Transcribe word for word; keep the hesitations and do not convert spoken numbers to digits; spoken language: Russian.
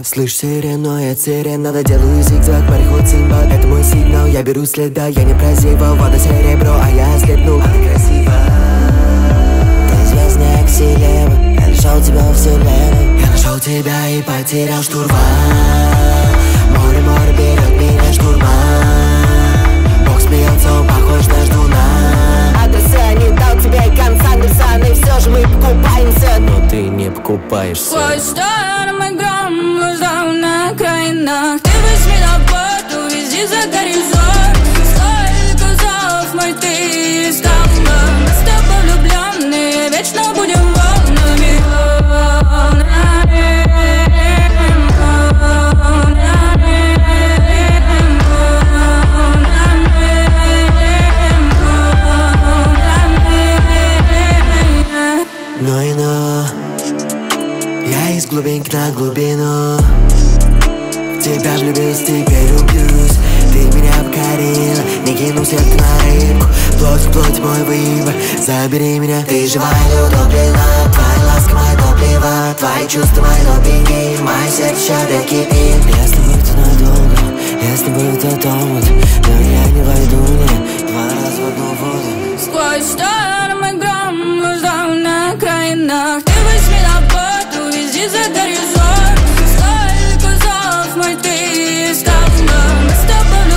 Слышь, сирену, я сирен, надо делаю зигзаг, мореход Симба. Это мой сигнал, я беру следа, я не прозева, вода серебро, а я слепну. Она красива. Ты звездная ксилева, я нашел тебя в вселенной. Я нашел тебя и потерял штурвал. Море, море берет меня штурма. Бог смеется, он похож на ждуна. Адреса не дал тебе конца, Андерсон, и все же мы покупаемся. Но ты не покупаешься. Сквозь шторм и гром, блуждал на окраинах. Ты возьми на борт, увези за горизонт. Сколько зов мой ты искал. Мы с тобой влюбленные, вечно будем волнами. Но и но я из глубинки на глубину в тебя влюбился, теперь убьюсь. Ты меня покорила, не кинулся ты на рыбку. Плоть в плоть мой выбор, забери меня. Ты живая, удоблена, твоя ласка моя топлива. Твои чувства мои допинги, мое сердце опять кипит. Я с тобой то надолго, я с тобой то томут. Но я не войду, нет, два раза в одну воду. Сквозь шторм и гром, блуждал на окраинах. Ты возьми на борт, увези за горизонт. Сколько зов мой ты искал. Мы с тобой